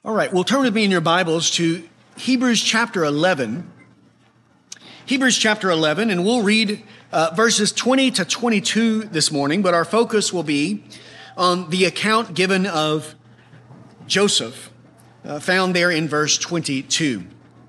All right, well, turn with me in your Bibles to Hebrews chapter 11. Hebrews chapter 11, and we'll read verses 20 to 22 this morning, but our focus will be on the account given of Joseph, found there in verse 22.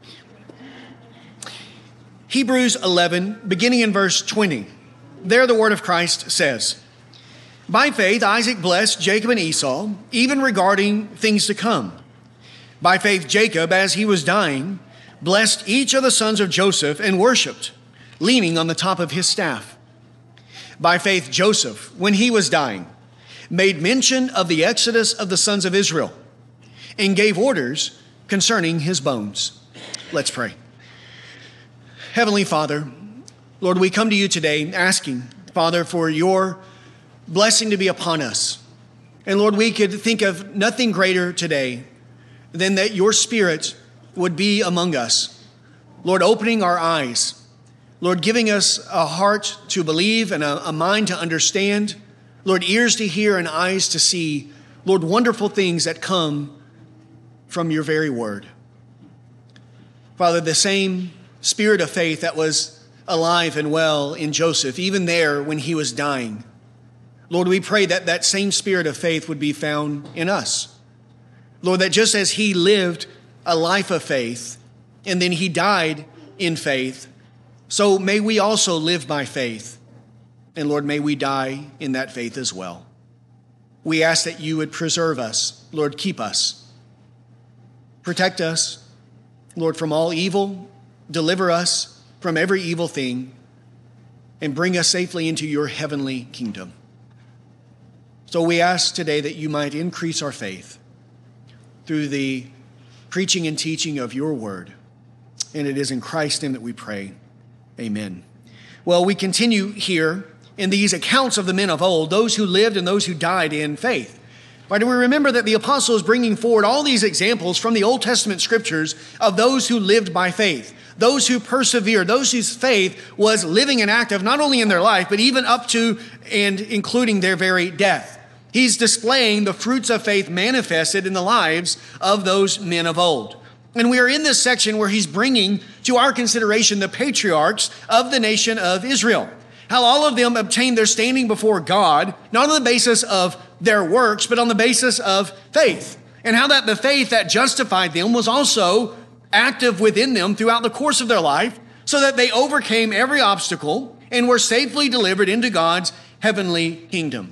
Hebrews 11, beginning in verse 20. There the word of Christ says, "By faith Isaac blessed Jacob and Esau, even regarding things to come. By faith Jacob, as he was dying, blessed each of the sons of Joseph and worshipped, leaning on the top of his staff. By faith Joseph, when he was dying, made mention of the exodus of the sons of Israel and gave orders concerning his bones." Let's pray. Heavenly Father, Lord, we come to you today asking, Father, for your blessing to be upon us. And Lord, we could think of nothing greater today than that your Spirit would be among us. Lord, opening our eyes. Lord, giving us a heart to believe and a mind to understand. Lord, ears to hear and eyes to see. Lord, wonderful things that come from your very word. Father, the same spirit of faith that was alive and well in Joseph, even there when he was dying. Lord, we pray that that same spirit of faith would be found in us. Lord, that just as he lived a life of faith and then he died in faith, so may we also live by faith. And Lord, may we die in that faith as well. We ask that you would preserve us. Lord, keep us. Protect us, Lord, from all evil. Deliver us from every evil thing and bring us safely into your heavenly kingdom. So we ask today that you might increase our faith through the preaching and teaching of your word. And it is in Christ's name that we pray. Amen. Well, we continue here in these accounts of the men of old, those who lived and those who died in faith. Right, and we remember that the apostle is bringing forward all these examples from the Old Testament scriptures of those who lived by faith, those who persevered, those whose faith was living and active not only in their life, but even up to and including their very death. He's displaying the fruits of faith manifested in the lives of those men of old. And we are in this section where he's bringing to our consideration the patriarchs of the nation of Israel. How all of them obtained their standing before God, not on the basis of their works, but on the basis of faith. And how that the faith that justified them was also active within them throughout the course of their life, so that they overcame every obstacle and were safely delivered into God's heavenly kingdom.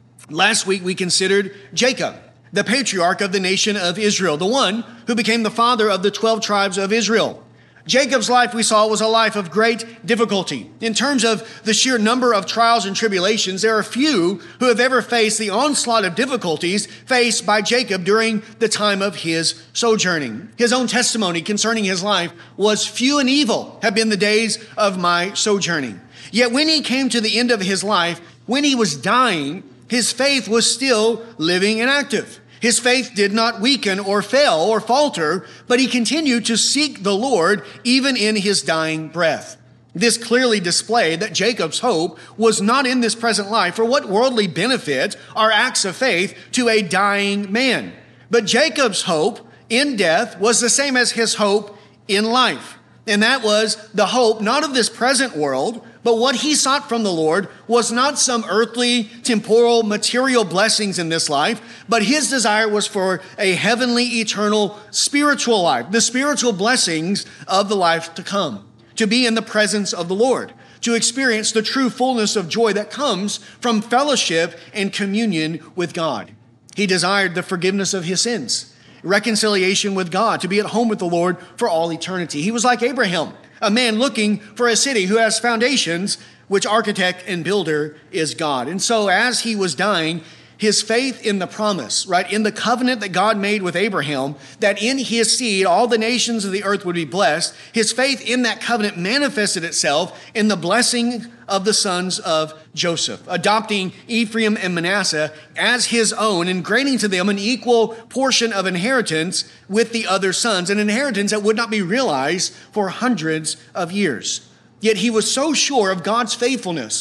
Last week we considered Jacob, the patriarch of the nation of Israel, the one who became the father of the 12 tribes of Israel. Jacob's life, we saw, was a life of great difficulty. In terms of the sheer number of trials and tribulations, there are few who have ever faced the onslaught of difficulties faced by Jacob during the time of his sojourning. His own testimony concerning his life was, "Few and evil have been the days of my sojourning." Yet when he came to the end of his life, when he was dying, his faith was still living and active. His faith did not weaken or fail or falter, but he continued to seek the Lord even in his dying breath. This clearly displayed that Jacob's hope was not in this present life, for what worldly benefit are acts of faith to a dying man? But Jacob's hope in death was the same as his hope in life. And that was the hope not of this present world, but what he sought from the Lord was not some earthly, temporal, material blessings in this life, but his desire was for a heavenly, eternal, spiritual life, the spiritual blessings of the life to come, to be in the presence of the Lord, to experience the true fullness of joy that comes from fellowship and communion with God. He desired the forgiveness of his sins, reconciliation with God, to be at home with the Lord for all eternity. He was like Abraham, a man looking for a city who has foundations, which architect and builder is God. And so as he was dying, his faith in the promise, right, in the covenant that God made with Abraham, that in his seed all the nations of the earth would be blessed, his faith in that covenant manifested itself in the blessing of the sons of Joseph, adopting Ephraim and Manasseh as his own and granting to them an equal portion of inheritance with the other sons, an inheritance that would not be realized for hundreds of years. Yet he was so sure of God's faithfulness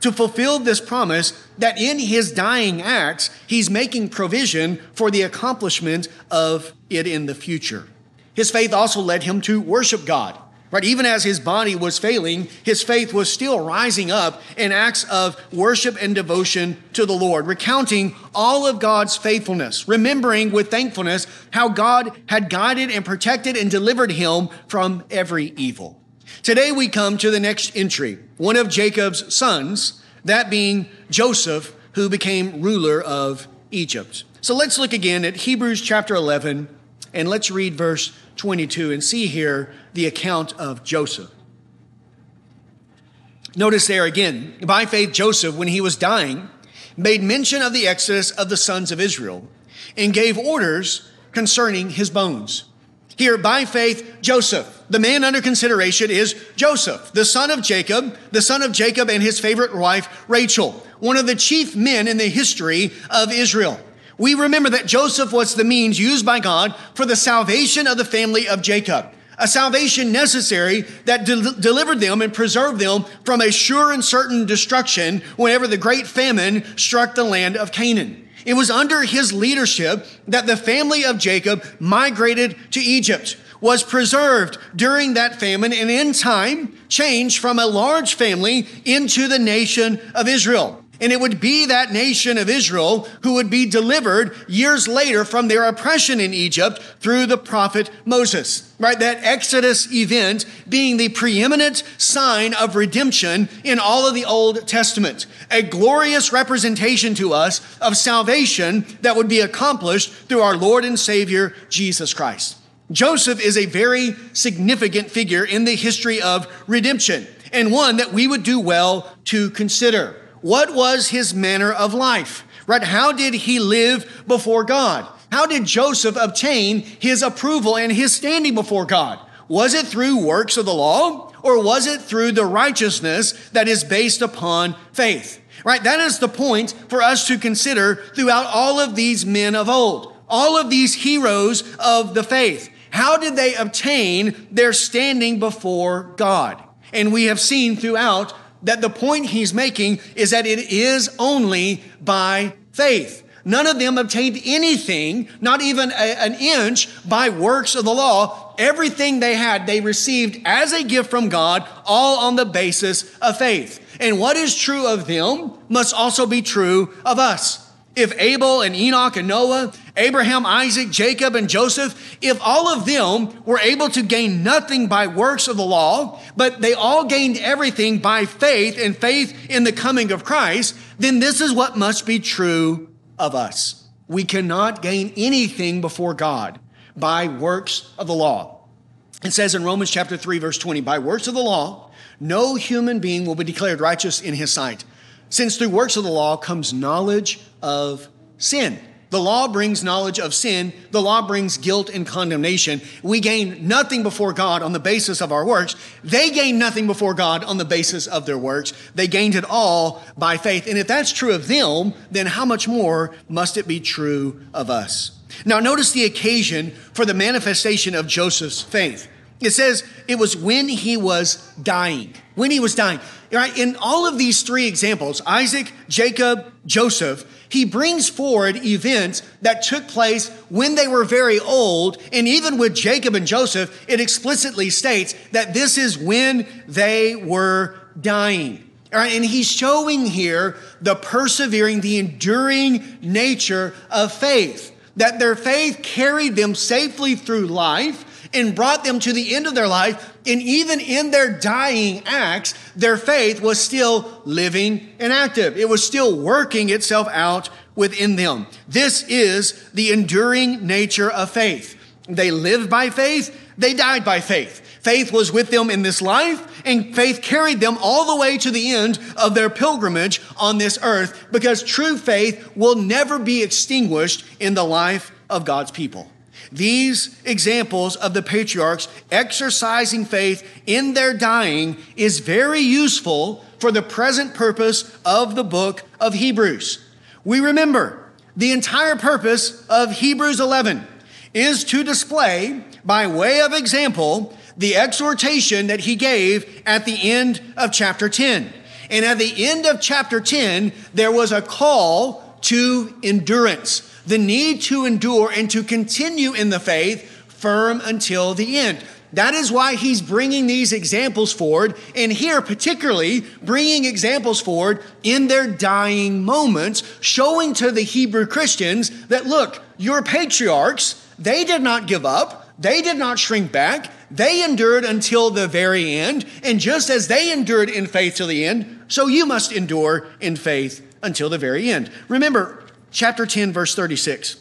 to fulfill this promise that in his dying acts, he's making provision for the accomplishment of it in the future. His faith also led him to worship God. Right? Even as his body was failing, his faith was still rising up in acts of worship and devotion to the Lord, recounting all of God's faithfulness, remembering with thankfulness how God had guided and protected and delivered him from every evil. Today we come to the next entry, one of Jacob's sons, that being Joseph, who became ruler of Egypt. So let's look again at Hebrews chapter 11, and let's read verse 22 and see here the account of Joseph. Notice there again, by faith Joseph, when he was dying, made mention of the exodus of the sons of Israel and gave orders concerning his bones. Here, by faith, Joseph, the man under consideration is Joseph, the son of Jacob and his favorite wife, Rachel, one of the chief men in the history of Israel. We remember that Joseph was the means used by God for the salvation of the family of Jacob, a salvation necessary that delivered them and preserved them from a sure and certain destruction whenever the great famine struck the land of Canaan. It was under his leadership that the family of Jacob migrated to Egypt, was preserved during that famine, and in time changed from a large family into the nation of Israel. And it would be that nation of Israel who would be delivered years later from their oppression in Egypt through the prophet Moses, right? That Exodus event being the preeminent sign of redemption in all of the Old Testament, a glorious representation to us of salvation that would be accomplished through our Lord and Savior, Jesus Christ. Joseph is a very significant figure in the history of redemption, and one that we would do well to consider. What was his manner of life? Right? How did he live before God? How did Joseph obtain his approval and his standing before God? Was it through works of the law, or was it through the righteousness that is based upon faith? Right? That is the point for us to consider throughout all of these men of old, all of these heroes of the faith. How did they obtain their standing before God? And we have seen throughout that the point he's making is that it is only by faith. None of them obtained anything, not even an inch, by works of the law. Everything they had, they received as a gift from God, all on the basis of faith. And what is true of them must also be true of us. If Abel and Enoch and Noah, Abraham, Isaac, Jacob, and Joseph, if all of them were able to gain nothing by works of the law, but they all gained everything by faith and faith in the coming of Christ, then this is what must be true of us. We cannot gain anything before God by works of the law. It says in Romans chapter 3, verse 20, by works of the law, no human being will be declared righteous in his sight, since through works of the law comes knowledge of sin. The law brings knowledge of sin. The law brings guilt and condemnation. We gain nothing before God on the basis of our works. They gained nothing before God on the basis of their works. They gained it all by faith. And if that's true of them, then how much more must it be true of us? Now, notice the occasion for the manifestation of Joseph's faith. It says it was when he was dying. When he was dying. Right? In all of these three examples, Isaac, Jacob, Joseph, he brings forward events that took place when they were very old. And even with Jacob and Joseph, it explicitly states that this is when they were dying. All right? And he's showing here the persevering, the enduring nature of faith, that their faith carried them safely through life and brought them to the end of their life. And even in their dying acts, their faith was still living and active. It was still working itself out within them. This is the enduring nature of faith. They lived by faith. They died by faith. Faith was with them in this life, and faith carried them all the way to the end of their pilgrimage on this earth, because true faith will never be extinguished in the life of God's people. These examples of the patriarchs exercising faith in their dying is very useful for the present purpose of the book of Hebrews. We remember the entire purpose of Hebrews 11 is to display, by way of example, the exhortation that he gave at the end of chapter 10. And at the end of chapter 10, there was a call to endurance, the need to endure and to continue in the faith firm until the end. That is why he's bringing these examples forward, and here particularly bringing examples forward in their dying moments, showing to the Hebrew Christians that, look, your patriarchs, they did not give up. They did not shrink back. They endured until the very end. And just as they endured in faith till the end, so you must endure in faith until the very end. Remember, chapter 10, verse 36.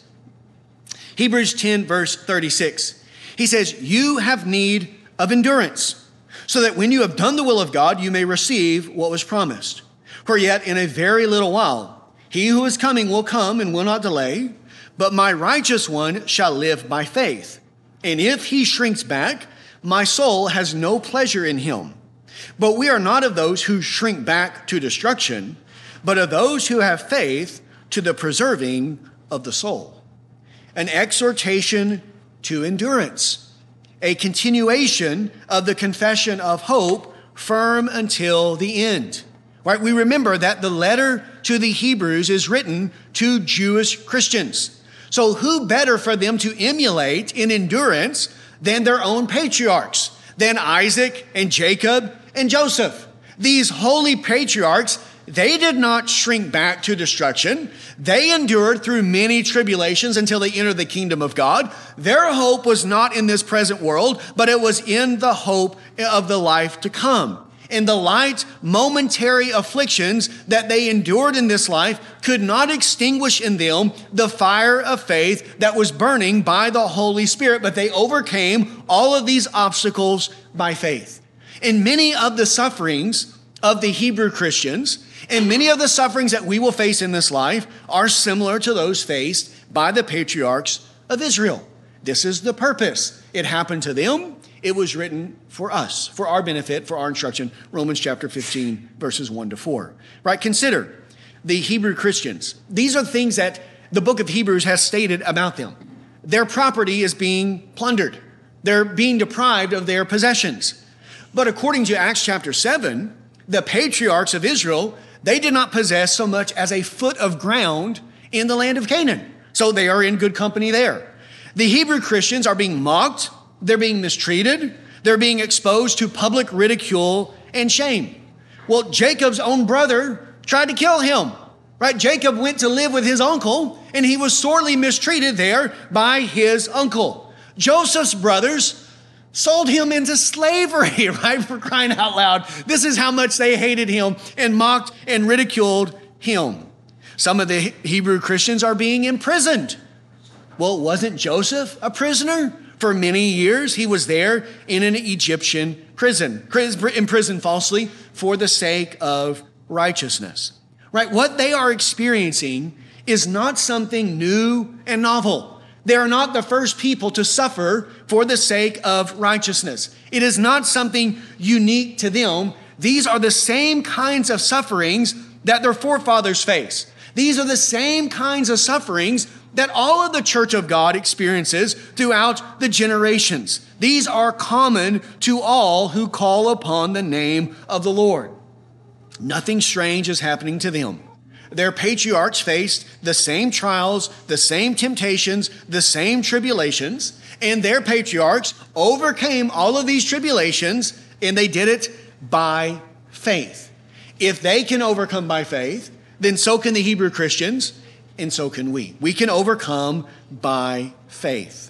Hebrews 10, verse 36. He says, you have need of endurance, so that when you have done the will of God, you may receive what was promised. For yet in a very little while, he who is coming will come and will not delay, but my righteous one shall live by faith. And if he shrinks back, my soul has no pleasure in him. But we are not of those who shrink back to destruction, but of those who have faith to the preserving of the soul. An exhortation to endurance, a continuation of the confession of hope firm until the end. Right? We remember that the letter to the Hebrews is written to Jewish Christians. So who better for them to emulate in endurance than their own patriarchs, than Isaac and Jacob and Joseph? These holy patriarchs, they did not shrink back to destruction. They endured through many tribulations until they entered the kingdom of God. Their hope was not in this present world, but it was in the hope of the life to come. And the light, momentary afflictions that they endured in this life could not extinguish in them the fire of faith that was burning by the Holy Spirit, but they overcame all of these obstacles by faith. And many of the sufferings of the Hebrew Christians and many of the sufferings that we will face in this life are similar to those faced by the patriarchs of Israel. This is the purpose. It happened to them. It was written for us, for our benefit, for our instruction. Romans chapter 15, verses 1 to 4. Right? Consider the Hebrew Christians. These are things that the book of Hebrews has stated about them. Their property is being plundered. They're being deprived of their possessions. But according to Acts chapter 7, the patriarchs of Israel, they did not possess so much as a foot of ground in the land of Canaan. So they are in good company there. The Hebrew Christians are being mocked. They're being mistreated. They're being exposed to public ridicule and shame. Well, Jacob's own brother tried to kill him, right? Jacob went to live with his uncle, and he was sorely mistreated there by his uncle. Joseph's brothers sold him into slavery, right? For crying out loud. This is how much they hated him and mocked and ridiculed him. Some of the Hebrew Christians are being imprisoned. Well, wasn't Joseph a prisoner? For many years, he was there in an Egyptian prison, imprisoned falsely for the sake of righteousness, right? What they are experiencing is not something new and novel. They are not the first people to suffer for the sake of righteousness. It is not something unique to them. These are the same kinds of sufferings that their forefathers faced. These are the same kinds of sufferings that all of the church of God experiences throughout the generations. These are common to all who call upon the name of the Lord. Nothing strange is happening to them. Their patriarchs faced the same trials, the same temptations, the same tribulations, and their patriarchs overcame all of these tribulations, and they did it by faith. If they can overcome by faith, then so can the Hebrew Christians, and so can we. We can overcome by faith.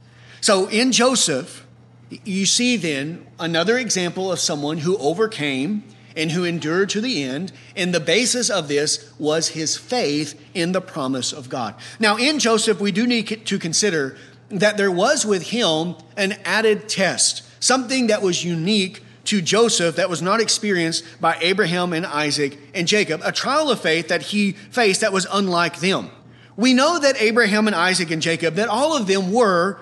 So in Joseph, you see then another example of someone who overcame and who endured to the end, and the basis of this was his faith in the promise of God. Now, in Joseph, we do need to consider that there was with him an added test, something that was unique to Joseph that was not experienced by Abraham and Isaac and Jacob, a trial of faith that he faced that was unlike them. We know that Abraham and Isaac and Jacob, that all of them were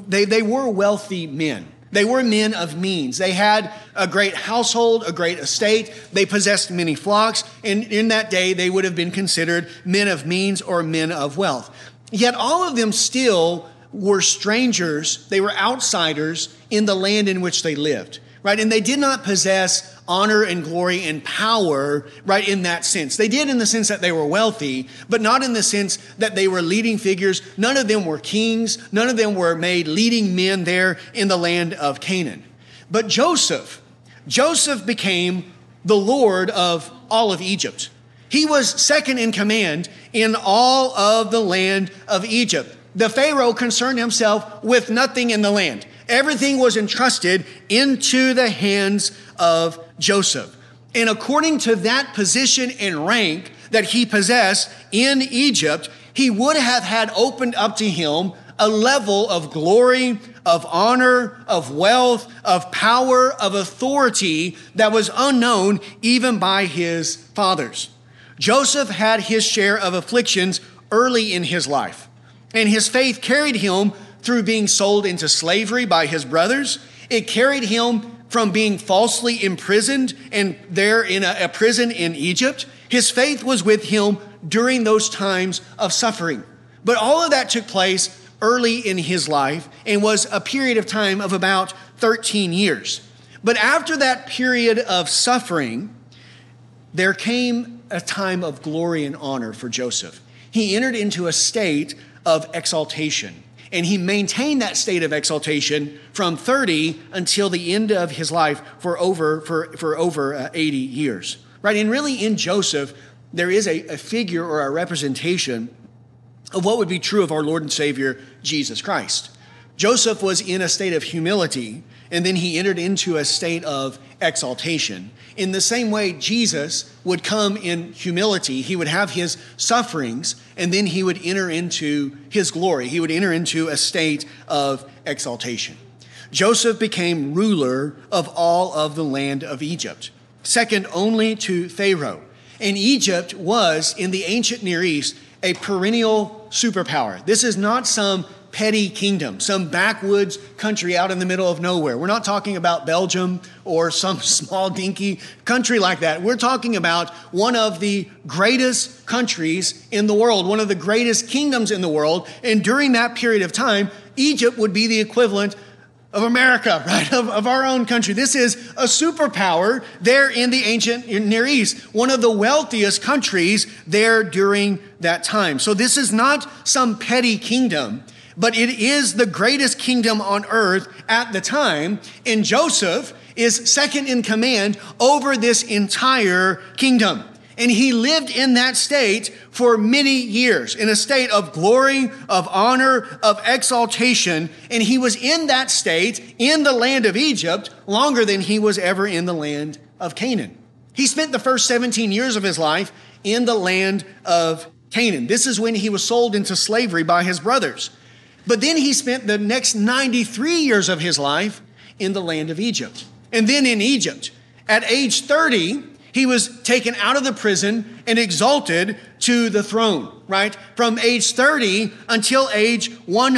wealthy men. They were men of means. They had a great household, a great estate. They possessed many flocks. And in that day, they would have been considered men of means or men of wealth. Yet all of them still were strangers. They were outsiders in the land in which they lived, right? And they did not possess honor and glory and power, right, in that sense. They did in the sense that they were wealthy, but not in the sense that they were leading figures. None of them were kings. None of them were made leading men there in the land of Canaan. But Joseph became the Lord of all of Egypt. He was second in command in all of the land of Egypt. The Pharaoh concerned himself with nothing in the land. Everything was entrusted into the hands of Joseph. And according to that position and rank that he possessed in Egypt, he would have had opened up to him a level of glory, of honor, of wealth, of power, of authority that was unknown even by his fathers. Joseph had his share of afflictions early in his life, and his faith carried him through being sold into slavery by his brothers. It carried him from being falsely imprisoned and there in a prison in Egypt. His faith was with him during those times of suffering. But all of that took place early in his life and was a period of time of about 13 years. But after that period of suffering, there came a time of glory and honor for Joseph. He entered into a state of exaltation, and he maintained that state of exaltation from 30 until the end of his life for over 80 years. Right? And really in Joseph, there is a figure or a representation of what would be true of our Lord and Savior, Jesus Christ. Joseph was in a state of humility, and then he entered into a state of exaltation. In the same way, Jesus would come in humility. He would have his sufferings, and then he would enter into his glory. He would enter into a state of exaltation. Joseph became ruler of all of the land of Egypt, second only to Pharaoh. And Egypt was, in the ancient Near East, a perennial superpower. This is not some petty kingdom, some backwoods country out in the middle of nowhere. We're not talking about Belgium or some small dinky country like that. We're talking about one of the greatest countries in the world, one of the greatest kingdoms in the world. And during that period of time, Egypt would be the equivalent of America, right? Of our own country. This is a superpower there in the ancient Near East, one of the wealthiest countries there during that time. So this is not some petty kingdom, but it is the greatest kingdom on earth at the time. And Joseph is second in command over this entire kingdom. And he lived in that state for many years, in a state of glory, of honor, of exaltation. And he was in that state in the land of Egypt longer than he was ever in the land of Canaan. He spent the first 17 years of his life in the land of Canaan. This is when he was sold into slavery by his brothers. But then he spent the next 93 years of his life in the land of Egypt. And then in Egypt, at age 30, he was taken out of the prison and exalted to the throne, right? From age 30 until age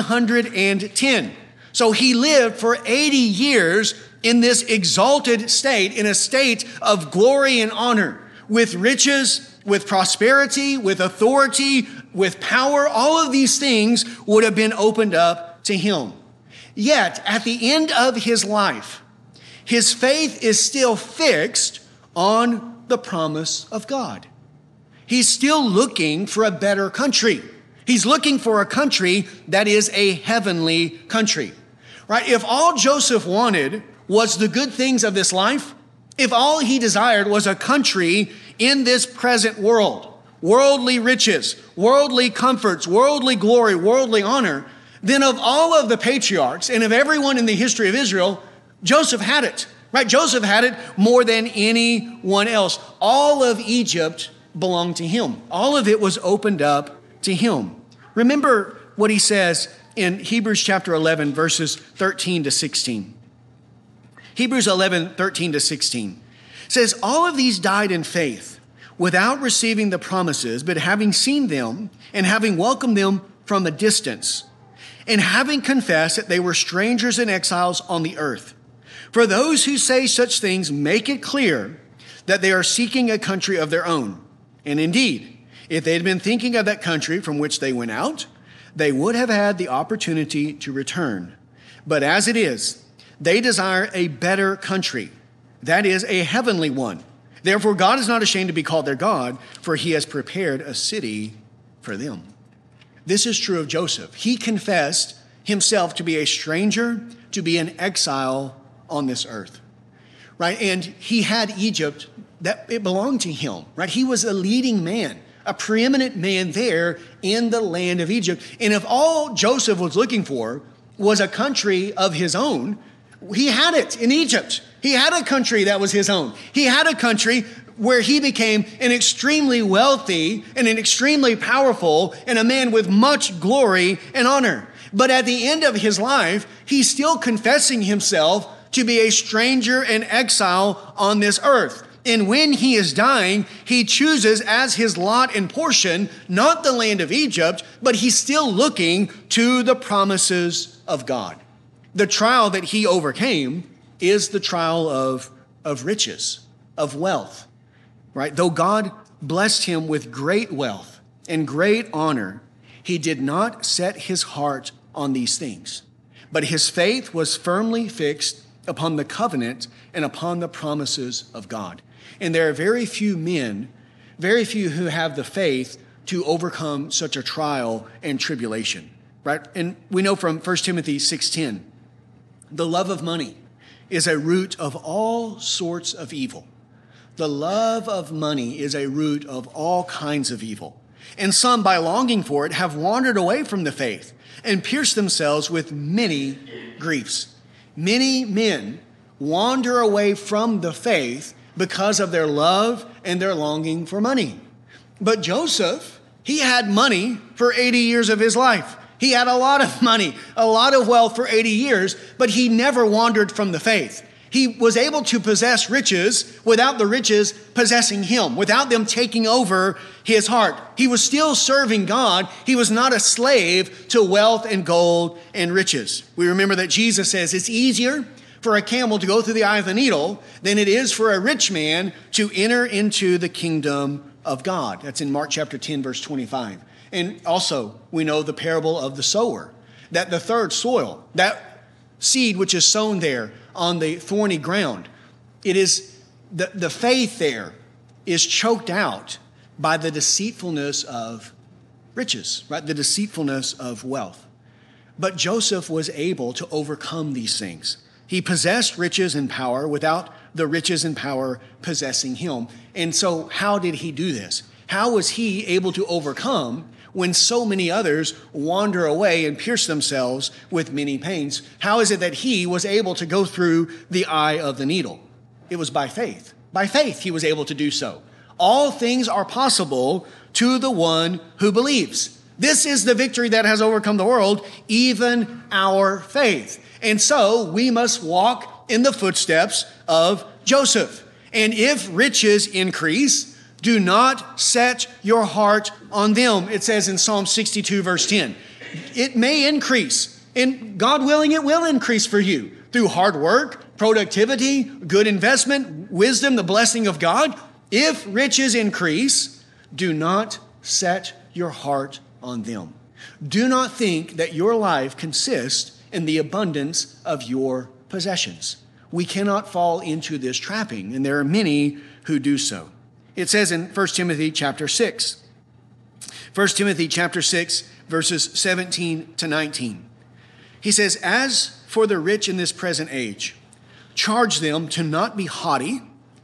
110. So he lived for 80 years in this exalted state, in a state of glory and honor, with riches, with prosperity, with authority, with power. All of these things would have been opened up to him. Yet, at the end of his life, his faith is still fixed on the promise of God. He's still looking for a better country. He's looking for a country that is a heavenly country, right? If all Joseph wanted was the good things of this life, if all he desired was a country in this present world, worldly riches, worldly comforts, worldly glory, worldly honor, then of all of the patriarchs and of everyone in the history of Israel, Joseph had it. Right? Joseph had it more than anyone else. All of Egypt belonged to him. All of it was opened up to him. Remember what he says in Hebrews chapter 11, verses 13 to 16. Hebrews 11, 13 to 16 says, all of these died in faith without receiving the promises, but having seen them and having welcomed them from a distance, and having confessed that they were strangers and exiles on the earth. For those who say such things make it clear that they are seeking a country of their own. And indeed, if they had been thinking of that country from which they went out, they would have had the opportunity to return. But as it is, they desire a better country, that is a heavenly one. Therefore, God is not ashamed to be called their God, for he has prepared a city for them. This is true of Joseph. He confessed himself to be a stranger, to be an exile on this earth, right? And he had Egypt, that it belonged to him, right? He was a leading man, a preeminent man there in the land of Egypt. And if all Joseph was looking for was a country of his own, he had it in Egypt. He had a country that was his own. He had a country where he became an extremely wealthy and an extremely powerful and a man with much glory and honor. But at the end of his life, he's still confessing himself to be a stranger and exile on this earth. And when he is dying, he chooses as his lot and portion, not the land of Egypt, but he's still looking to the promises of God. The trial that he overcame is the trial of riches, of wealth, right? Though God blessed him with great wealth and great honor, he did not set his heart on these things. But his faith was firmly fixed upon the covenant and upon the promises of God. And there are very few men, very few who have the faith to overcome such a trial and tribulation, right? And we know from 1 Timothy 6:10, the love of money is a root of all sorts of evil. The love of money is a root of all kinds of evil. And some, by longing for it, have wandered away from the faith and pierced themselves with many griefs. Many men wander away from the faith because of their love and their longing for money. But Joseph, he had money for 80 years of his life. He had a lot of money, a lot of wealth for 80 years, but he never wandered from the faith. He was able to possess riches without the riches possessing him, without them taking over his heart. He was still serving God. He was not a slave to wealth and gold and riches. We remember that Jesus says it's easier for a camel to go through the eye of the needle than it is for a rich man to enter into the kingdom of God. That's in Mark chapter 10, verse 25. And also, we know the parable of the sower, that the third soil, that seed which is sown there on the thorny ground, it is the faith there is choked out by the deceitfulness of riches, right? The deceitfulness of wealth. But Joseph was able to overcome these things. He possessed riches and power without the riches and power possessing him. And so how did he do this? How was he able to overcome when so many others wander away and pierce themselves with many pains? How is it that he was able to go through the eye of the needle? It was by faith. By faith he was able to do so. All things are possible to the one who believes. This is the victory that has overcome the world, even our faith. And so we must walk in the footsteps of Joseph. And if riches increase, do not set your heart on them. It says in Psalm 62, verse 10. It may increase, and God willing, it will increase for you through hard work, productivity, good investment, wisdom, the blessing of God. If riches increase, do not set your heart on them. Do not think that your life consists in the abundance of your possessions. We cannot fall into this trapping, and there are many who do so. It says in 1 Timothy chapter 6, 1 Timothy chapter 6, verses 17 to 19. He says, as for the rich in this present age, charge them to not be haughty,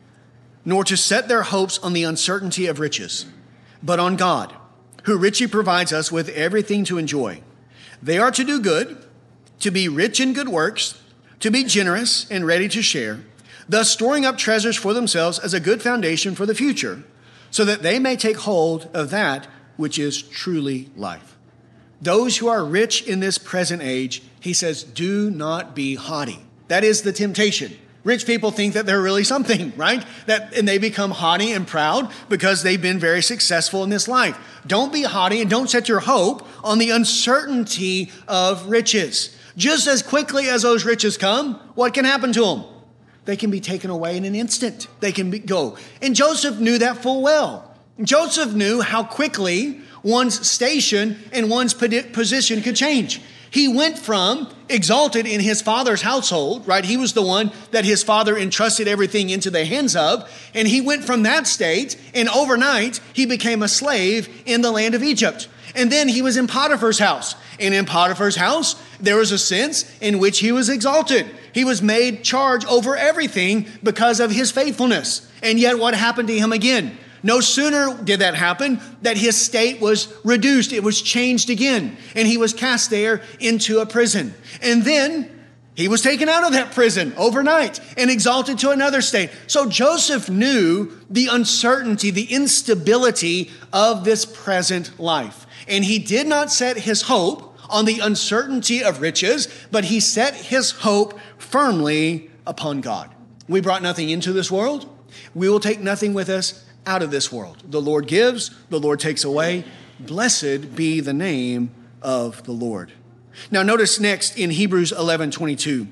nor to set their hopes on the uncertainty of riches, but on God, who richly provides us with everything to enjoy. They are to do good, to be rich in good works, to be generous and ready to share, thus storing up treasures for themselves as a good foundation for the future, so that they may take hold of that which is truly life. Those who are rich in this present age, he says, do not be haughty. That is the temptation. Rich people think that they're really something, right? And they become haughty and proud because they've been very successful in this life. Don't be haughty and don't set your hope on the uncertainty of riches. Just as quickly as those riches come, what can happen to them? They can be taken away in an instant. They can go. And Joseph knew that full well. Joseph knew how quickly one's station and one's position could change. He went from exalted in his father's household, right? He was the one that his father entrusted everything into the hands of. And he went from that state, and overnight he became a slave in the land of Egypt. And then he was in Potiphar's house. And in Potiphar's house, there was a sense in which he was exalted. He was made charge over everything because of his faithfulness. And yet what happened to him again? No sooner did that happen that his state was reduced. It was changed again. And he was cast there into a prison. And then he was taken out of that prison overnight and exalted to another state. So Joseph knew the uncertainty, the instability of this present life. And he did not set his hope on the uncertainty of riches, but he set his hope firmly upon God. We brought nothing into this world. We will take nothing with us out of this world. The Lord gives, the Lord takes away. Blessed be the name of the Lord. Now notice next in Hebrews 11:22,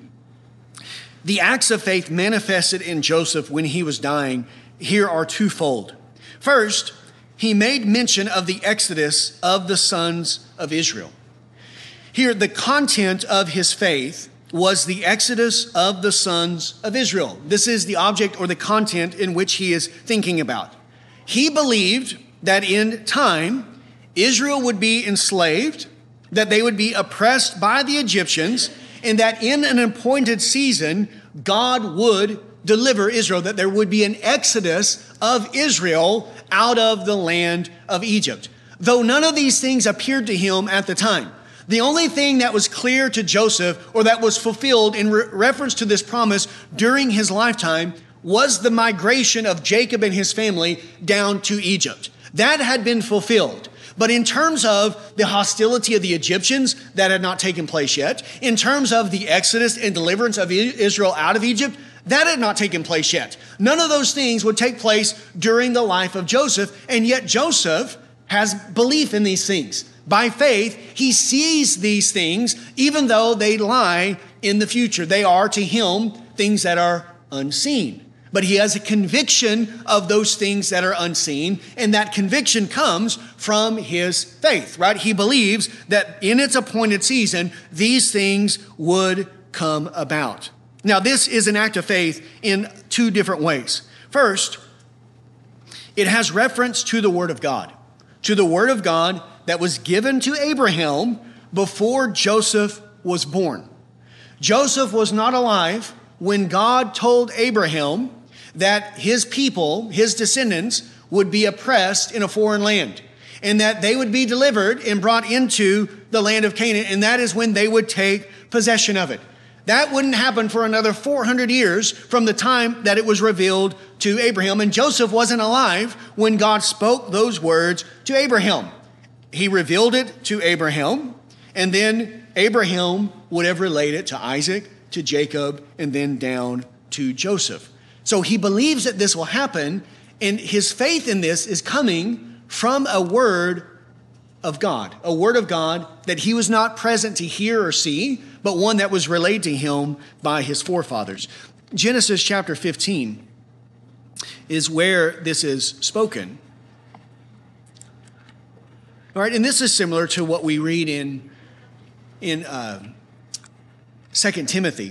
the acts of faith manifested in Joseph when he was dying here are twofold. First, he made mention of the exodus of the sons of Israel. Here, the content of his faith was the exodus of the sons of Israel. This is the object or the content in which he is thinking about. He believed that in time, Israel would be enslaved, that they would be oppressed by the Egyptians, and that in an appointed season, God would deliver Israel, that there would be an exodus of Israel out of the land of Egypt. Though none of these things appeared to him at the time. The only thing that was clear to Joseph or that was fulfilled in reference to this promise during his lifetime was the migration of Jacob and his family down to Egypt. That had been fulfilled. But in terms of the hostility of the Egyptians, that had not taken place yet. In terms of the exodus and deliverance of Israel out of Egypt, that had not taken place yet. None of those things would take place during the life of Joseph, and yet Joseph has belief in these things. By faith, he sees these things even though they lie in the future. They are to him things that are unseen. But he has a conviction of those things that are unseen, and that conviction comes from his faith, right? He believes that in its appointed season, these things would come about. Now, this is an act of faith in two different ways. First, it has reference to the Word of God, to the Word of God that was given to Abraham before Joseph was born. Joseph was not alive when God told Abraham that his people, his descendants, would be oppressed in a foreign land and that they would be delivered and brought into the land of Canaan, and that is when they would take possession of it. That wouldn't happen for another 400 years from the time that it was revealed to Abraham, and Joseph wasn't alive when God spoke those words to Abraham. He revealed it to Abraham, and then Abraham would have relayed it to Isaac, to Jacob, and then down to Joseph. So he believes that this will happen, and his faith in this is coming from a word of God, a word of God that he was not present to hear or see, but one that was relayed to him by his forefathers. Genesis chapter 15 is where this is spoken. All right, and this is similar to what we read in 2 Timothy,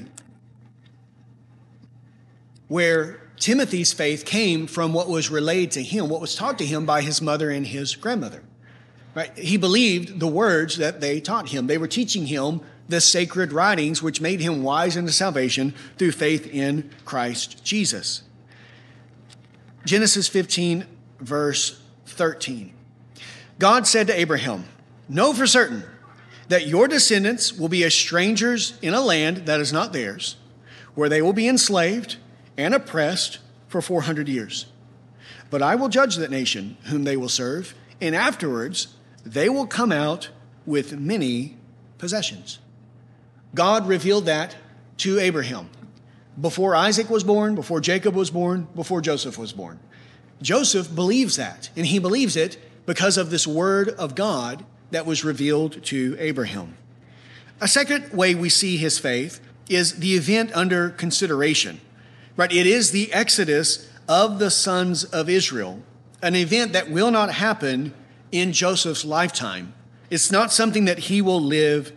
where Timothy's faith came from what was relayed to him, what was taught to him by his mother and his grandmother. Right? He believed the words that they taught him. They were teaching him the sacred writings, which made him wise unto salvation through faith in Christ Jesus. Genesis 15, verse 13. God said to Abraham, "Know for certain that your descendants will be as strangers in a land that is not theirs, where they will be enslaved and oppressed for 400 years. But I will judge that nation whom they will serve, and afterwards they will come out with many possessions." God revealed that to Abraham before Isaac was born, before Jacob was born, before Joseph was born. Joseph believes that, and he believes it because of this word of God that was revealed to Abraham. A second way we see his faith is the event under consideration. Right? It is the exodus of the sons of Israel, an event that will not happen in Joseph's lifetime. It's not something that he will live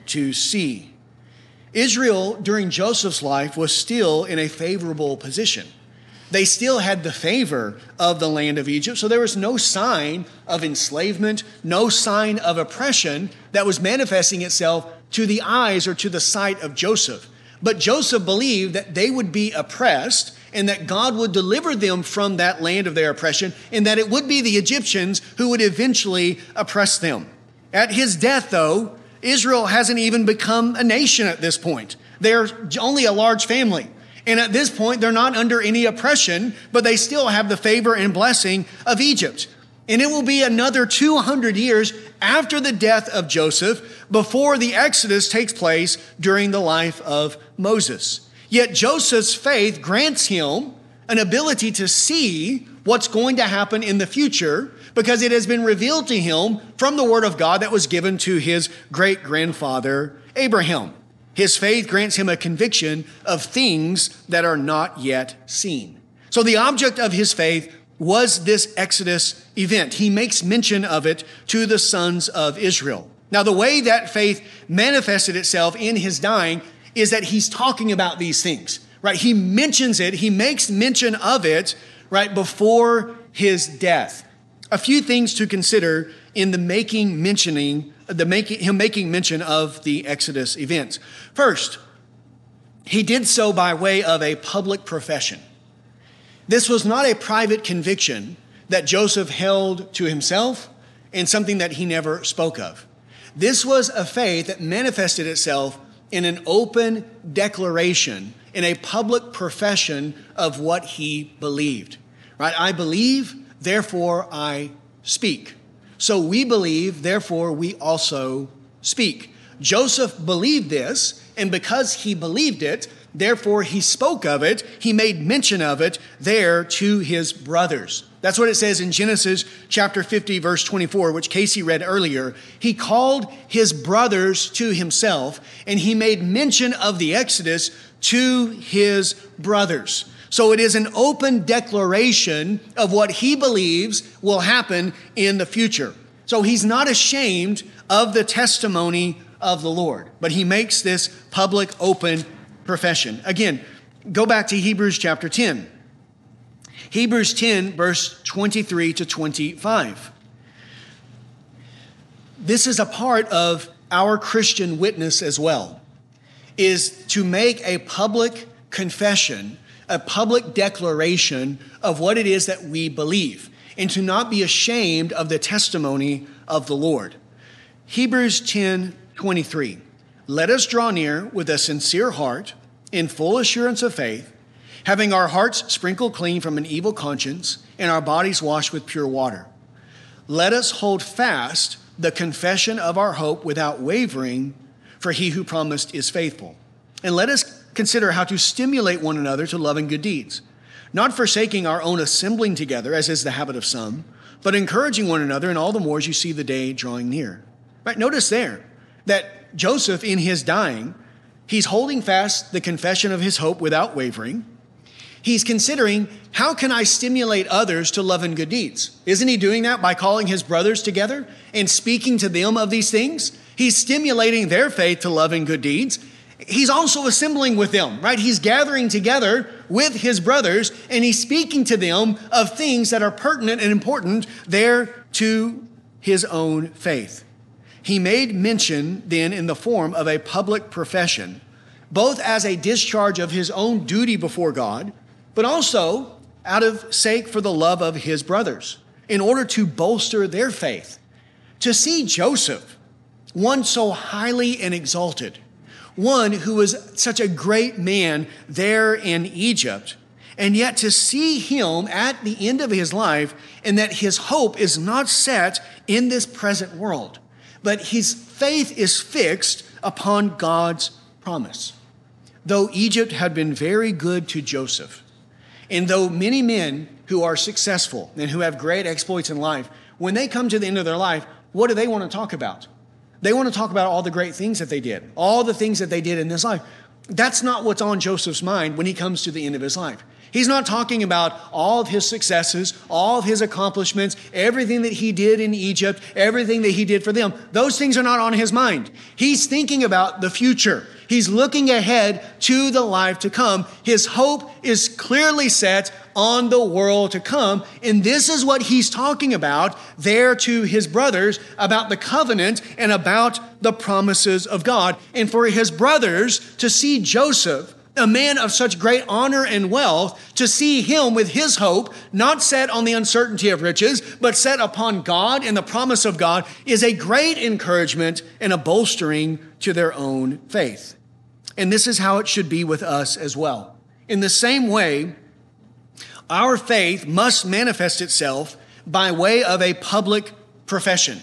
to see. Israel, during Joseph's life, was still in a favorable position. They still had the favor of the land of Egypt, so there was no sign of enslavement, no sign of oppression that was manifesting itself to the eyes or to the sight of Joseph. But Joseph believed that they would be oppressed and that God would deliver them from that land of their oppression, and that it would be the Egyptians who would eventually oppress them. At his death, though, Israel hasn't even become a nation at this point. They're only a large family. And at this point, they're not under any oppression, but they still have the favor and blessing of Egypt. And it will be another 200 years after the death of Joseph before the Exodus takes place during the life of Moses. Yet Joseph's faith grants him an ability to see what's going to happen in the future because it has been revealed to him from the word of God that was given to his great-grandfather Abraham. His faith grants him a conviction of things that are not yet seen. So the object of his faith was this Exodus event. He makes mention of it to the sons of Israel. Now, the way that faith manifested itself in his dying is that he's talking about these things, right? He mentions it. He makes mention of it right before his death. A few things to consider in him making mention of the Exodus events. First, he did so by way of a public profession. This was not a private conviction that Joseph held to himself and something that he never spoke of. This was a faith that manifested itself in an open declaration, in a public profession of what he believed. Right? I believe, therefore I speak. So we believe, therefore we also speak. Joseph believed this, and because he believed it, therefore he spoke of it, he made mention of it there to his brothers. That's what it says in Genesis chapter 50, verse 24, which Casey read earlier. He called his brothers to himself, and he made mention of the Exodus to his brothers. So it is an open declaration of what he believes will happen in the future. So he's not ashamed of the testimony of the Lord, but he makes this public, open profession. Again, go back to Hebrews chapter 10. Hebrews 10, verse 23 to 25. This is a part of our Christian witness as well, is to make a public confession, a public declaration of what it is that we believe, and to not be ashamed of the testimony of the Lord. Hebrews 10:23. Let us draw near with a sincere heart, in full assurance of faith, having our hearts sprinkled clean from an evil conscience and our bodies washed with pure water. Let us hold fast the confession of our hope without wavering, for he who promised is faithful. And let us consider how to stimulate one another to love and good deeds, not forsaking our own assembling together, as is the habit of some, but encouraging one another, and all the more as you see the day drawing near. Right? Notice there that Joseph, in his dying, he's holding fast the confession of his hope without wavering. He's considering, how can I stimulate others to love and good deeds? Isn't he doing that by calling his brothers together and speaking to them of these things? He's stimulating their faith to love and good deeds. He's also assembling with them, right? He's gathering together with his brothers, and he's speaking to them of things that are pertinent and important there to his own faith. He made mention then in the form of a public profession, both as a discharge of his own duty before God, but also out of sake for the love of his brothers, in order to bolster their faith. To see Joseph, one so highly and exalted, one who was such a great man there in Egypt, and yet to see him at the end of his life, and that his hope is not set in this present world, but his faith is fixed upon God's promise. Though Egypt had been very good to Joseph, and though many men who are successful and who have great exploits in life, when they come to the end of their life, what do they want to talk about? They want to talk about all the great things that they did, all the things that they did in this life. That's not what's on Joseph's mind when he comes to the end of his life. He's not talking about all of his successes, all of his accomplishments, everything that he did in Egypt, everything that he did for them. Those things are not on his mind. He's thinking about the future. He's looking ahead to the life to come. His hope is clearly set on the world to come. And this is what he's talking about there to his brothers, about the covenant and about the promises of God. And for his brothers to see Joseph, a man of such great honor and wealth, to see him with his hope not set on the uncertainty of riches, but set upon God and the promise of God, is a great encouragement and a bolstering to their own faith. And this is how it should be with us as well. In the same way, our faith must manifest itself by way of a public profession.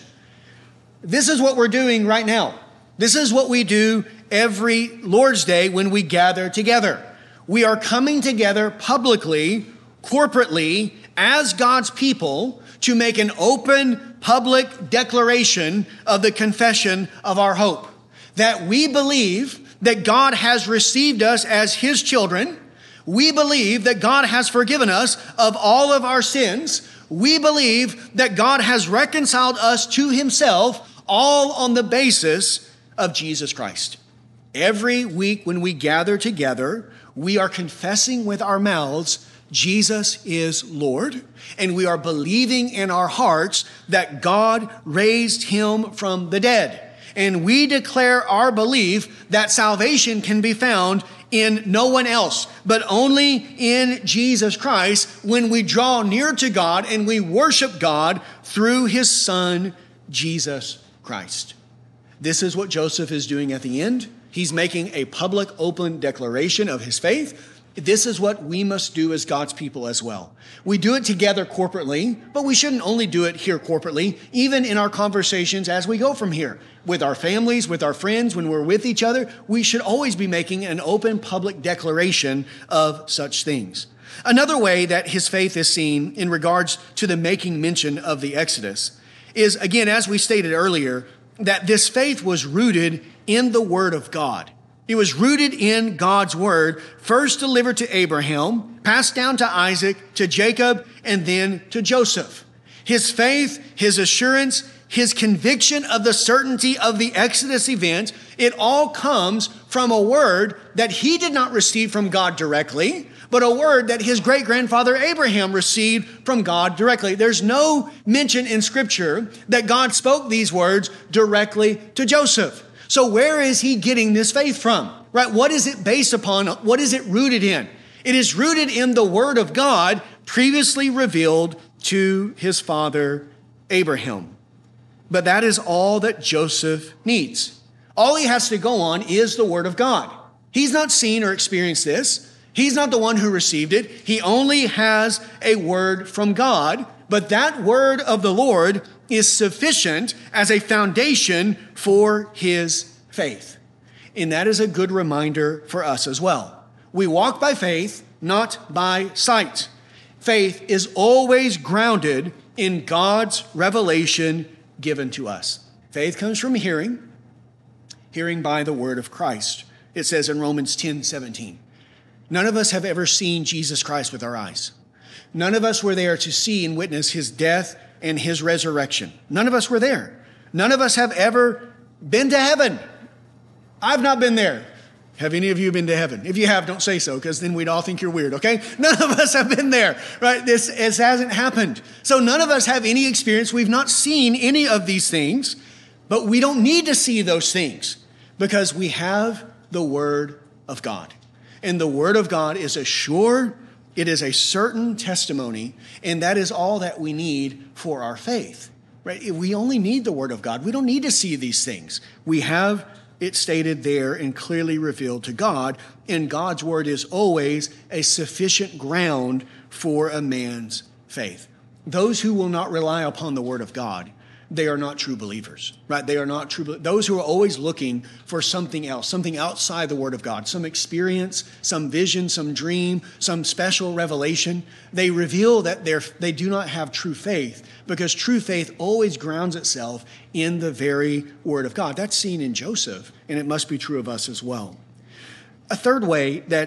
This is what we're doing right now. This is what we do every Lord's Day when we gather together. We are coming together publicly, corporately, as God's people to make an open public declaration of the confession of our hope. That we believe that God has received us as his children. We believe that God has forgiven us of all of our sins. We believe that God has reconciled us to himself, all on the basis of Jesus Christ. Every week when we gather together, we are confessing with our mouths, Jesus is Lord, and we are believing in our hearts that God raised him from the dead. And we declare our belief that salvation can be found in no one else, but only in Jesus Christ when we draw near to God and we worship God through his Son, Jesus Christ. This is what Joseph is doing at the end. He's making a public, open declaration of his faith. This is what we must do as God's people as well. We do it together corporately, but we shouldn't only do it here corporately, even in our conversations as we go from here. With our families, with our friends, when we're with each other, we should always be making an open public declaration of such things. Another way that his faith is seen in regards to the making mention of the Exodus is, again, as we stated earlier, that this faith was rooted in the Word of God. It was rooted in God's word, first delivered to Abraham, passed down to Isaac, to Jacob, and then to Joseph. His faith, his assurance, his conviction of the certainty of the Exodus event, it all comes from a word that he did not receive from God directly, but a word that his great-grandfather Abraham received from God directly. There's no mention in Scripture that God spoke these words directly to Joseph. So where is he getting this faith from? Right? What is it based upon? What is it rooted in? It is rooted in the word of God previously revealed to his father Abraham. But that is all that Joseph needs. All he has to go on is the word of God. He's not seen or experienced this. He's not the one who received it. He only has a word from God. But that word of the Lord is sufficient as a foundation for his faith. And that is a good reminder for us as well. We walk by faith, not by sight. Faith is always grounded in God's revelation given to us. Faith comes from hearing by the word of Christ. It says in Romans 10:17, none of us have ever seen Jesus Christ with our eyes. None of us were there to see and witness his death and his resurrection. None of us were there. None of us have ever been to heaven. I've not been there. Have any of you been to heaven? If you have, don't say so, because then we'd all think you're weird, okay? None of us have been there, right? This hasn't happened. So none of us have any experience. We've not seen any of these things, but we don't need to see those things because we have the Word of God. And the Word of God is a sure, it is a certain testimony, and that is all that we need for our faith, right? We only need the Word of God. We don't need to see these things. We have it stated there and clearly revealed to God, and God's Word is always a sufficient ground for a man's faith. Those who will not rely upon the Word of God, they are not true believers, right? They are not true. Those who are always looking for something else, something outside the Word of God, some experience, some vision, some dream, some special revelation, they reveal that they do not have true faith, because true faith always grounds itself in the very Word of God. That's seen in Joseph, and it must be true of us as well. A third way that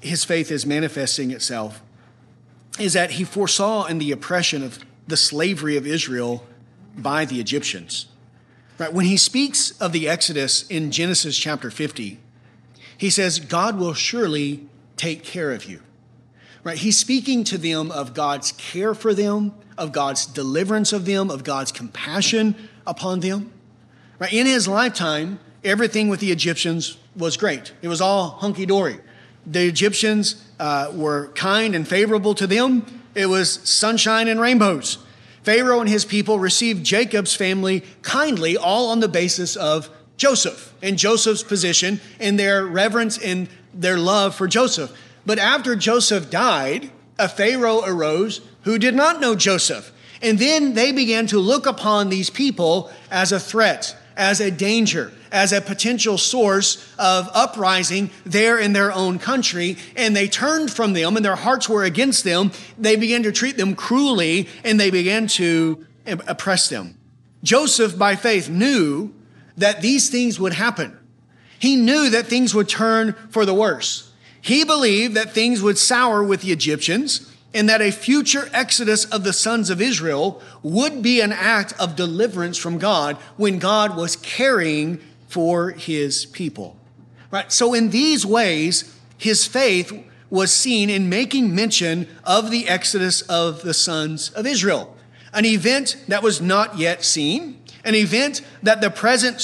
his faith is manifesting itself is that he foresaw in the oppression of the slavery of Israel by the Egyptians. Right? When he speaks of the Exodus in Genesis chapter 50, he says, God will surely take care of you. Right? He's speaking to them of God's care for them, of God's deliverance of them, of God's compassion upon them. Right? In his lifetime, everything with the Egyptians was great. It was all hunky-dory. The Egyptians were kind and favorable to them. It was sunshine and rainbows. Pharaoh and his people received Jacob's family kindly, all on the basis of Joseph and Joseph's position and their reverence and their love for Joseph. But after Joseph died, a Pharaoh arose who did not know Joseph. And then they began to look upon these people as a threat, as a danger, as a potential source of uprising there in their own country. And they turned from them and their hearts were against them. They began to treat them cruelly and they began to oppress them. Joseph, by faith, knew that these things would happen. He knew that things would turn for the worse. He believed that things would sour with the Egyptians and that a future exodus of the sons of Israel would be an act of deliverance from God when God was caring for his people. Right? So in these ways, his faith was seen in making mention of the exodus of the sons of Israel, an event that was not yet seen, an event that the present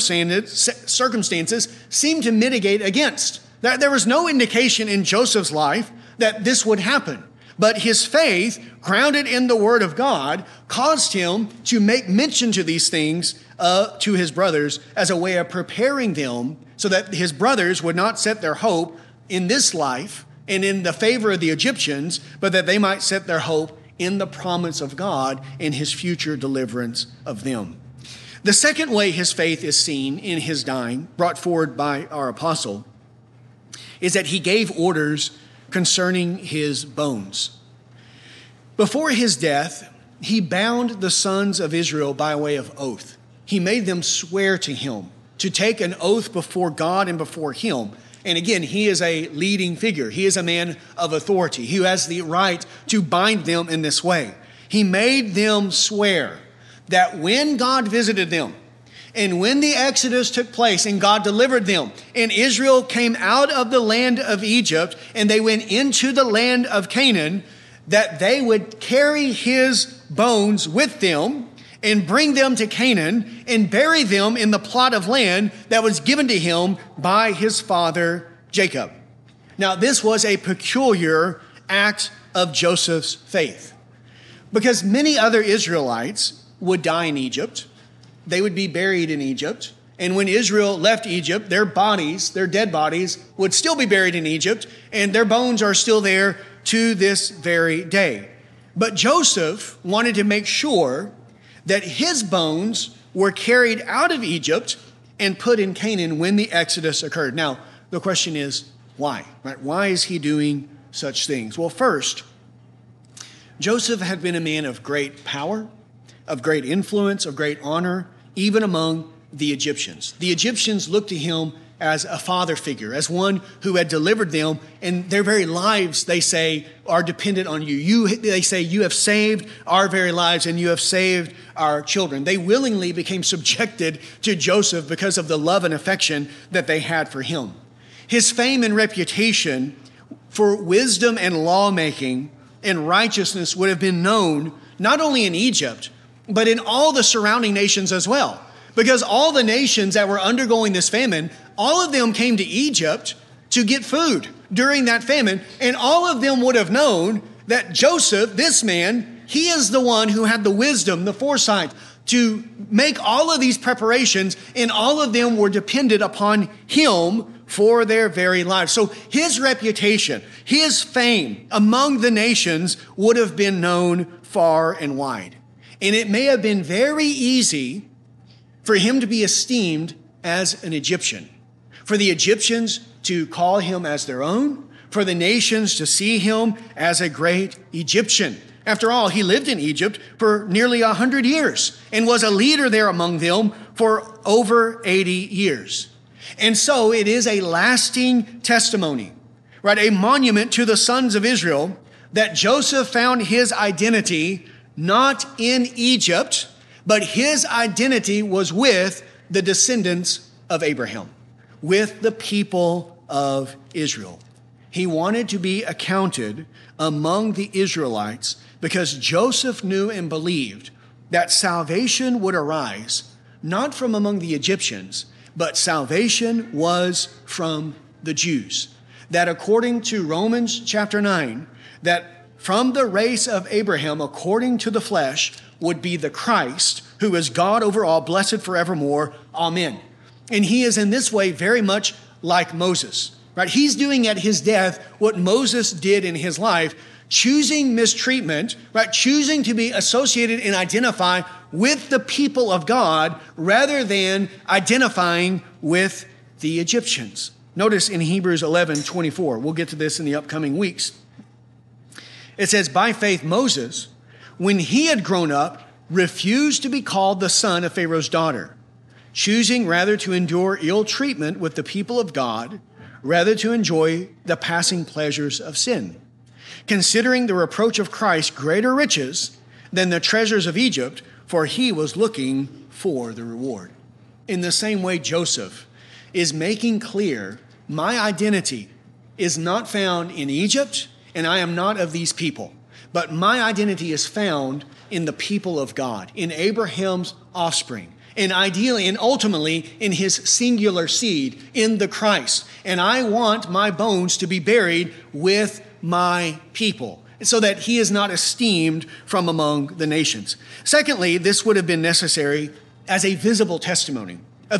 circumstances seemed to mitigate against. There was no indication in Joseph's life that this would happen. But his faith, grounded in the word of God, caused him to make mention to these things to his brothers as a way of preparing them so that his brothers would not set their hope in this life and in the favor of the Egyptians, but that they might set their hope in the promise of God and his future deliverance of them. The second way his faith is seen in his dying, brought forward by our apostle, is that he gave orders concerning his bones. Before his death, he bound the sons of Israel by way of oath. He made them swear to him to take an oath before God and before him. And again, he is a leading figure. He is a man of authority. He has the right to bind them in this way. He made them swear that when God visited them, and when the Exodus took place and God delivered them, and Israel came out of the land of Egypt and they went into the land of Canaan, that they would carry his bones with them and bring them to Canaan and bury them in the plot of land that was given to him by his father Jacob. Now, this was a peculiar act of Joseph's faith because many other Israelites would die in Egypt. They would be buried in Egypt. And when Israel left Egypt, their bodies, their dead bodies, would still be buried in Egypt, and their bones are still there to this very day. But Joseph wanted to make sure that his bones were carried out of Egypt and put in Canaan when the Exodus occurred. Now, the question is, why? Right? Why is he doing such things? Well, first, Joseph had been a man of great power, of great influence, of great honor, even among the Egyptians. The Egyptians looked to him as a father figure, as one who had delivered them, and their very lives, they say, are dependent on you. They say, you have saved our very lives and you have saved our children. They willingly became subjected to Joseph because of the love and affection that they had for him. His fame and reputation for wisdom and lawmaking and righteousness would have been known not only in Egypt, but in all the surrounding nations as well. Because all the nations that were undergoing this famine, all of them came to Egypt to get food during that famine. And all of them would have known that Joseph, this man, he is the one who had the wisdom, the foresight to make all of these preparations. And all of them were dependent upon him for their very lives. So his reputation, his fame among the nations would have been known far and wide. And it may have been very easy for him to be esteemed as an Egyptian, for the Egyptians to call him as their own, for the nations to see him as a great Egyptian. After all, he lived in Egypt for nearly 100 years and was a leader there among them for over 80 years. And so it is a lasting testimony right? A monument to the sons of Israel that Joseph found his identity not in Egypt, but his identity was with the descendants of Abraham, with the people of Israel. He wanted to be accounted among the Israelites because Joseph knew and believed that salvation would arise not from among the Egyptians, but salvation was from the Jews. That according to Romans chapter 9, that from the race of Abraham, according to the flesh, would be the Christ, who is God over all, blessed forevermore. Amen. And he is in this way very much like Moses, right? He's doing at his death what Moses did in his life, choosing mistreatment, right? Choosing to be associated and identify with the people of God rather than identifying with the Egyptians. Notice in Hebrews 11:24, we'll get to this in the upcoming weeks. It says, by faith Moses, when he had grown up, refused to be called the son of Pharaoh's daughter, choosing rather to endure ill treatment with the people of God, rather to enjoy the passing pleasures of sin, considering the reproach of Christ greater riches than the treasures of Egypt, for he was looking for the reward. In the same way, Joseph is making clear, my identity is not found in Egypt, and I am not of these people, but my identity is found in the people of God, in Abraham's offspring, and ideally and ultimately in his singular seed, in the Christ. And I want my bones to be buried with my people, so that he is not esteemed from among the nations. Secondly, this would have been necessary as a visible testimony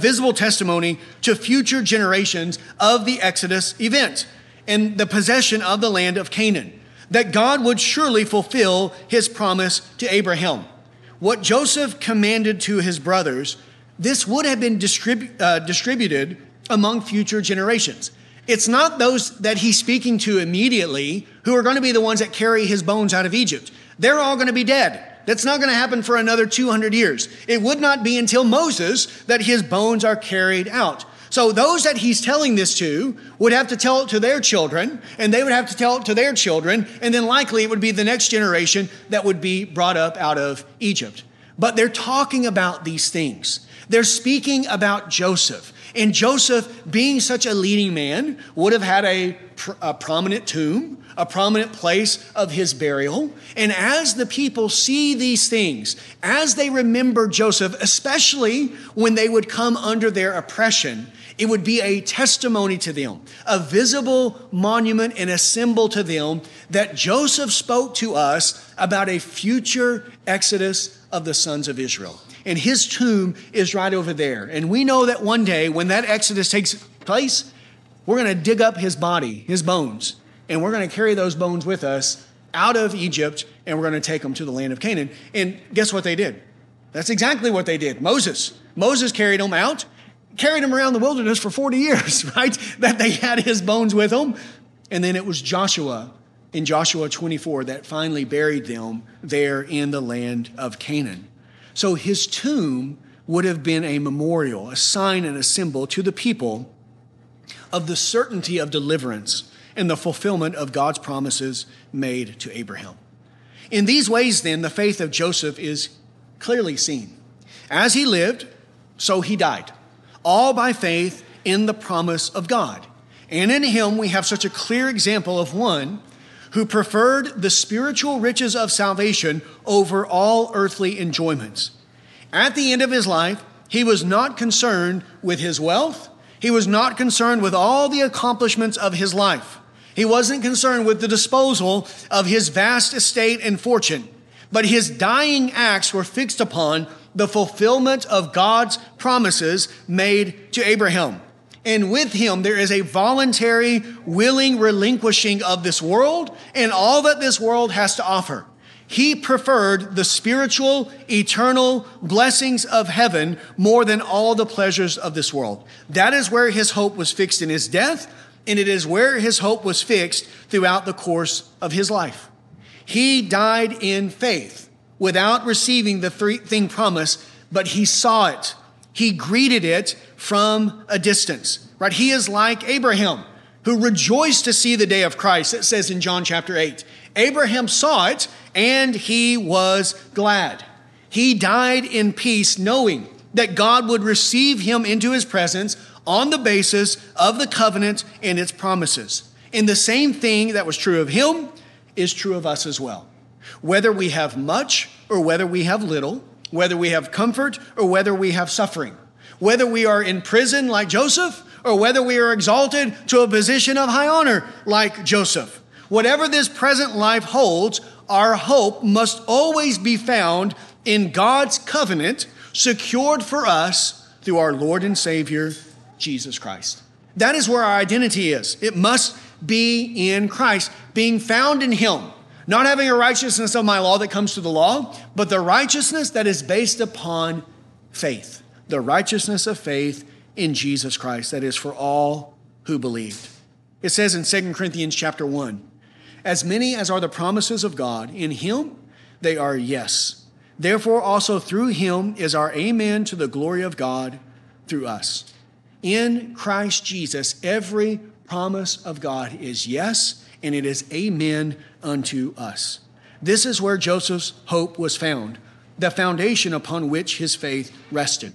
to future generations of the Exodus event and the possession of the land of Canaan, that God would surely fulfill his promise to Abraham. What Joseph commanded to his brothers, this would have been distributed among future generations. It's not those that he's speaking to immediately who are going to be the ones that carry his bones out of Egypt. They're all going to be dead. That's not going to happen for another 200 years. It would not be until Moses that his bones are carried out. So those that he's telling this to would have to tell it to their children, and they would have to tell it to their children, and then likely it would be the next generation that would be brought up out of Egypt. But they're talking about these things. They're speaking about Joseph. And Joseph, being such a leading man, would have had a prominent tomb, a prominent place of his burial. And as the people see these things, as they remember Joseph, especially when they would come under their oppression, it would be a testimony to them, a visible monument and a symbol to them that Joseph spoke to us about a future exodus of the sons of Israel. And his tomb is right over there. And we know that one day when that exodus takes place, we're going to dig up his body, his bones, and we're going to carry those bones with us out of Egypt, and we're going to take them to the land of Canaan. And guess what they did? That's exactly what they did. Moses carried them out, carried them around the wilderness for 40 years, right? That they had his bones with them. And then it was Joshua in Joshua 24 that finally buried them there in the land of Canaan. So his tomb would have been a memorial, a sign and a symbol to the people of the certainty of deliverance and the fulfillment of God's promises made to Abraham. In these ways, then, the faith of Joseph is clearly seen. As he lived, so he died, all by faith in the promise of God. And in him, we have such a clear example of one who preferred the spiritual riches of salvation over all earthly enjoyments. At the end of his life, he was not concerned with his wealth. He was not concerned with all the accomplishments of his life. He wasn't concerned with the disposal of his vast estate and fortune. But his dying acts were fixed upon the fulfillment of God's promises made to Abraham. And with him, there is a voluntary, willing relinquishing of this world and all that this world has to offer. He preferred the spiritual, eternal blessings of heaven more than all the pleasures of this world. That is where his hope was fixed in his death, and it is where his hope was fixed throughout the course of his life. He died in faith without receiving the thing promised, but he saw it. He greeted it from a distance, right? He is like Abraham. who rejoiced to see the day of Christ. It says in John chapter 8, Abraham saw it and he was glad. He died in peace, knowing that God would receive him into his presence on the basis of the covenant and its promises. And the same thing that was true of him is true of us as well. Whether we have much or whether we have little, whether we have comfort or whether we have suffering, whether we are in prison like Joseph or whether we are exalted to a position of high honor like Joseph. Whatever this present life holds, our hope must always be found in God's covenant, secured for us through our Lord and Savior, Jesus Christ. That is where our identity is. It must be in Christ, being found in him, not having a righteousness of my law that comes through the law, but the righteousness that is based upon faith, the righteousness of faith in Jesus Christ, that is for all who believed. It says in 2 Corinthians chapter 1, as many as are the promises of God, in him they are yes. Therefore also through him is our amen to the glory of God through us. In Christ Jesus, every promise of God is yes, and it is amen unto us. This is where Joseph's hope was found, the foundation upon which his faith rested.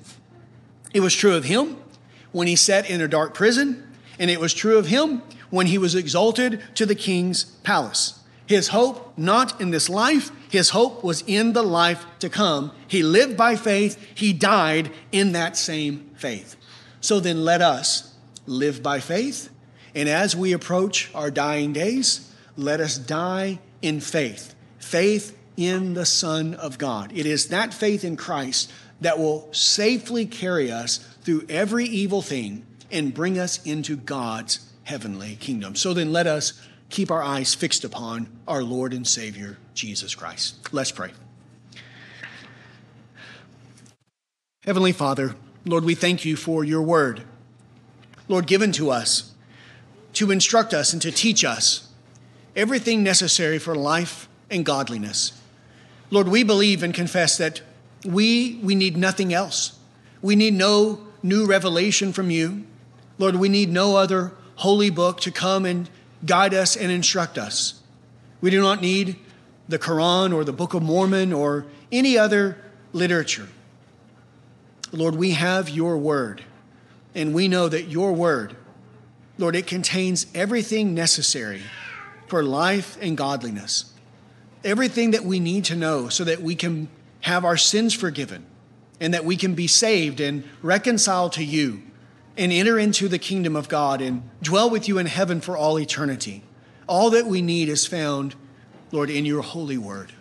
It was true of him when he sat in a dark prison, and it was true of him when he was exalted to the king's palace. His hope not in this life, his hope was in the life to come. He lived by faith, he died in that same faith. So then let us live by faith, and as we approach our dying days, let us die in faith, faith in the Son of God. It is that faith in Christ that will safely carry us through every evil thing and bring us into God's heavenly kingdom. So then let us keep our eyes fixed upon our Lord and Savior, Jesus Christ. Let's pray. Heavenly Father, Lord, we thank you for your word, Lord, given to us to instruct us and to teach us everything necessary for life and godliness. Lord, we believe and confess that we need nothing else. We need no new revelation from you. Lord, we need no other holy book to come and guide us and instruct us. We do not need the Quran or the Book of Mormon or any other literature. Lord, we have your word, and we know that your word, Lord, it contains everything necessary for life and godliness. Everything that we need to know so that we can have our sins forgiven and that we can be saved and reconciled to you and enter into the kingdom of God and dwell with you in heaven for all eternity. All that we need is found, Lord, in your holy word.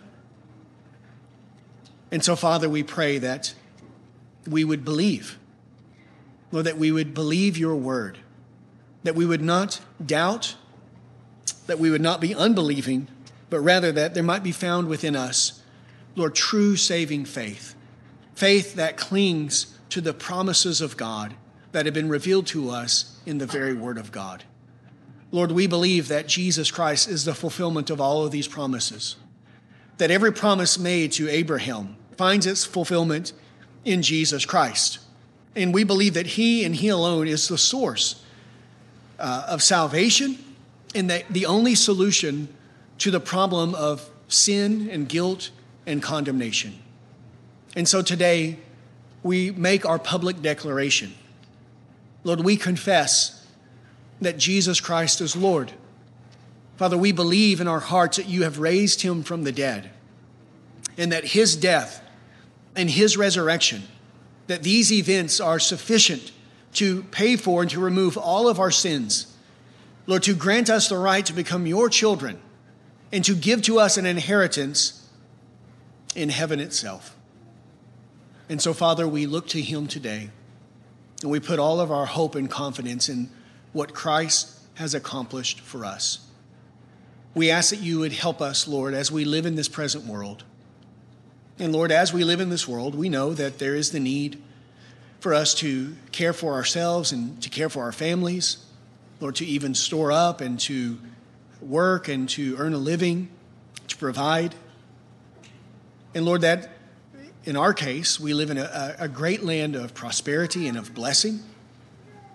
And so, Father, we pray that we would believe, Lord, that we would believe your word, that we would not doubt, that we would not be unbelieving, but rather that there might be found within us, Lord, true saving faith, faith that clings to the promises of God that have been revealed to us in the very word of God. Lord, we believe that Jesus Christ is the fulfillment of all of these promises, that every promise made to Abraham finds its fulfillment in Jesus Christ. And we believe that he and he alone is the source of salvation and that the only solution to the problem of sin and guilt and condemnation. And so today we make our public declaration. Lord, we confess that Jesus Christ is Lord. Father, we believe in our hearts that you have raised him from the dead and that his death and his resurrection, that these events are sufficient to pay for and to remove all of our sins. Lord, to grant us the right to become your children and to give to us an inheritance in heaven itself. And so, Father, we look to him today and we put all of our hope and confidence in what Christ has accomplished for us. We ask that you would help us, Lord, as we live in this present world. And Lord, as we live in this world, we know that there is the need for us to care for ourselves and to care for our families, Lord, to even store up and to work and to earn a living, to provide. And Lord, that in our case, we live in a great land of prosperity and of blessing.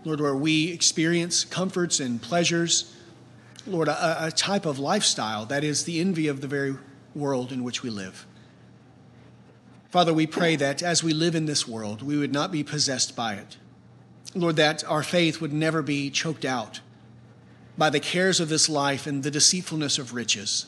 Lord, where we experience comforts and pleasures, Lord, a type of lifestyle that is the envy of the very world in which we live. Father, we pray that as we live in this world, we would not be possessed by it. Lord, that our faith would never be choked out by the cares of this life and the deceitfulness of riches,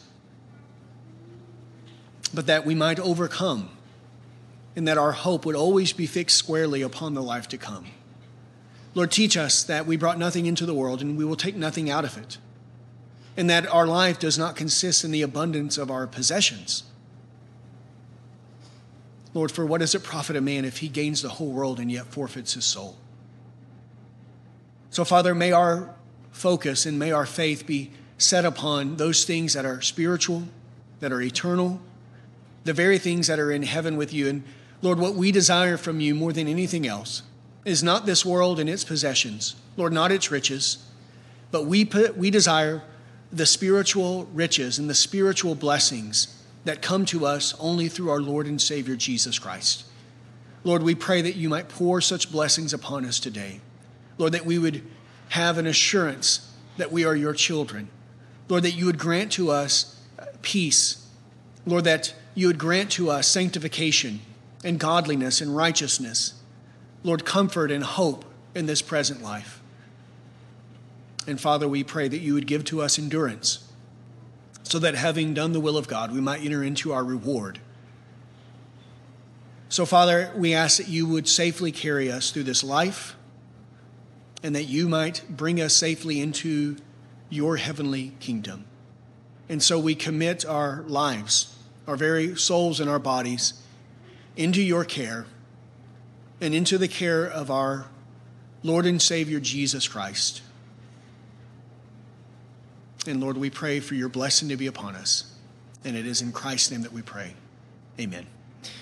but that we might overcome and that our hope would always be fixed squarely upon the life to come. Lord, teach us that we brought nothing into the world and we will take nothing out of it, and that our life does not consist in the abundance of our possessions. Lord, for what does it profit a man if he gains the whole world and yet forfeits his soul? So, Father, may our focus and may our faith be set upon those things that are spiritual, that are eternal, the very things that are in heaven with you. And Lord, what we desire from you more than anything else is not this world and its possessions, Lord, not its riches, but we desire the spiritual riches and the spiritual blessings that come to us only through our Lord and Savior, Jesus Christ. Lord, we pray that you might pour such blessings upon us today. Lord, that we would have an assurance that we are your children. Lord, that you would grant to us peace. Lord, that you would grant to us sanctification and godliness and righteousness. Lord, comfort and hope in this present life. And Father, we pray that you would give to us endurance so that having done the will of God, we might enter into our reward. So, Father, we ask that you would safely carry us through this life and that you might bring us safely into your heavenly kingdom. And so we commit our lives, our very souls and our bodies, into your care and into the care of our Lord and Savior, Jesus Christ. And Lord, we pray for your blessing to be upon us. And it is in Christ's name that we pray. Amen.